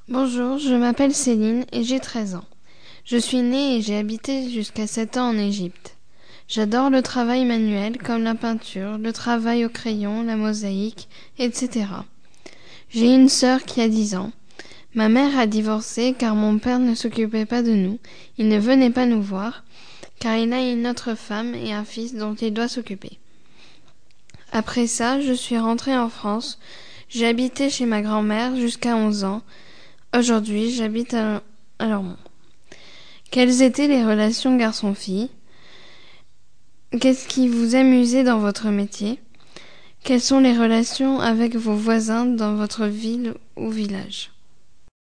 Bonjour, je m'appelle Céline et j'ai 13 ans. Je suis née et j'ai habité jusqu'à 7 ans en Égypte. J'adore le travail manuel comme la peinture, le travail au crayon, la mosaïque, etc. J'ai une sœur qui a 10 ans. Ma mère a divorcé car mon père ne s'occupait pas de nous. Il ne venait pas nous voir car il a une autre femme et un fils dont il doit s'occuper. Après ça, je suis rentrée en France. J'ai habité chez ma grand-mère jusqu'à 11 ans. Aujourd'hui, j'habite à Lormont. Quelles étaient les relations garçon-fille? Qu'est-ce qui vous amusait dans votre métier? Quelles sont les relations avec vos voisins dans votre ville ou village?